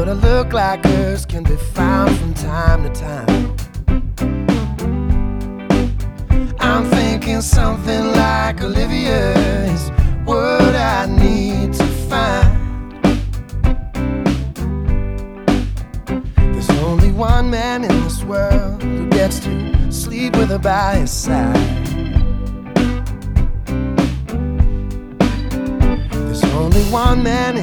a look like hers can be found from time to time. I'm thinking something like Olivia is what I need to find. There's only one man in this world who gets to sleep with her by his side. There's only one man